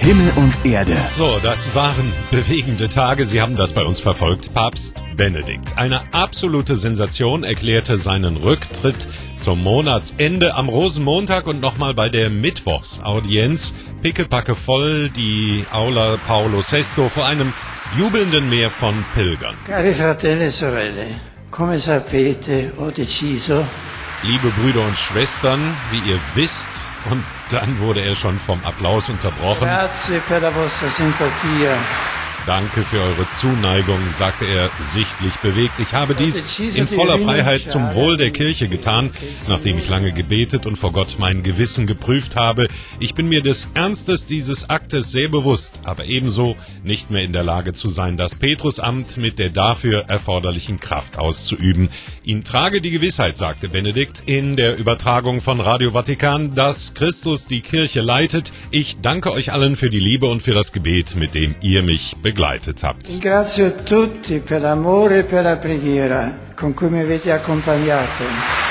Himmel und Erde. So, das waren bewegende Tage. Sie haben das bei uns verfolgt. Papst Benedikt, eine absolute Sensation, erklärte seinen Rücktritt zum Monatsende am Rosenmontag und nochmal bei der Mittwochsaudienz. Pickepacke voll, die Aula Paolo VI vor einem jubelnden Meer von Pilgern. Cari fratelli e sorelle, come sapete ho deciso. Liebe Brüder und Schwestern, wie ihr wisst, und dann wurde er schon vom Applaus unterbrochen. Grazie per la vostra simpatia. Danke für eure Zuneigung, sagte er sichtlich bewegt. Ich habe dies in voller Freiheit zum Wohl der Kirche getan, nachdem ich lange gebetet und vor Gott mein Gewissen geprüft habe. Ich bin mir des Ernstes dieses Aktes sehr bewusst, aber ebenso nicht mehr in der Lage zu sein, das Petrusamt mit der dafür erforderlichen Kraft auszuüben. Ihn trage die Gewissheit, sagte Benedikt in der Übertragung von Radio Vatikan, dass Christus die Kirche leitet. Ich danke euch allen für die Liebe und für das Gebet, mit dem ihr mich begleitet habt. Grazie a tutti per l'amore e per la preghiera con cui mi avete accompagnato.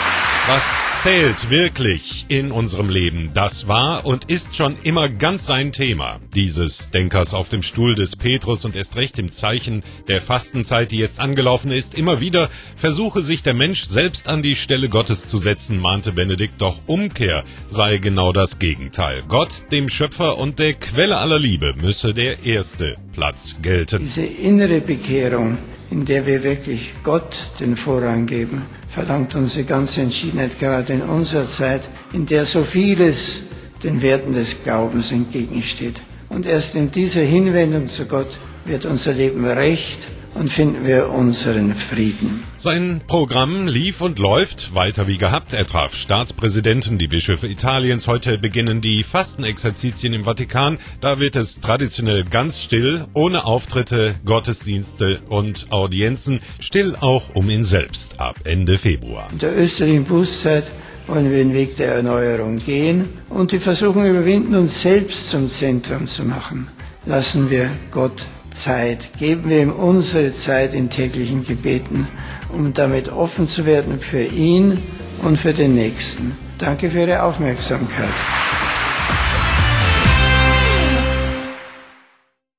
Was zählt wirklich in unserem Leben? Das war und ist schon immer ganz sein Thema, dieses Denkers auf dem Stuhl des Petrus und erst recht im Zeichen der Fastenzeit, die jetzt angelaufen ist. Immer wieder versuche sich der Mensch selbst an die Stelle Gottes zu setzen, mahnte Benedikt, doch Umkehr sei genau das Gegenteil. Gott, dem Schöpfer und der Quelle aller Liebe, müsse der erste Platz gelten. Diese innere Bekehrung, in der wir wirklich Gott den Vorrang geben, verlangt unsere ganze Entschiedenheit, gerade in unserer Zeit, in der so vieles den Werten des Glaubens entgegensteht. Und erst in dieser Hinwendung zu Gott wird unser Leben recht und finden wir unseren Frieden. Sein Programm lief und läuft weiter wie gehabt. Er traf Staatspräsidenten, die Bischöfe Italiens. Heute beginnen die Fastenexerzitien im Vatikan. Da wird es traditionell ganz still, ohne Auftritte, Gottesdienste und Audienzen. Still auch um ihn selbst ab Ende Februar. In der österlichen Bußzeit wollen wir den Weg der Erneuerung gehen und die Versuchung überwinden, uns selbst zum Zentrum zu machen. Lassen wir Gott Zeit. Geben wir ihm unsere Zeit in täglichen Gebeten, um damit offen zu werden für ihn und für den Nächsten. Danke für Ihre Aufmerksamkeit.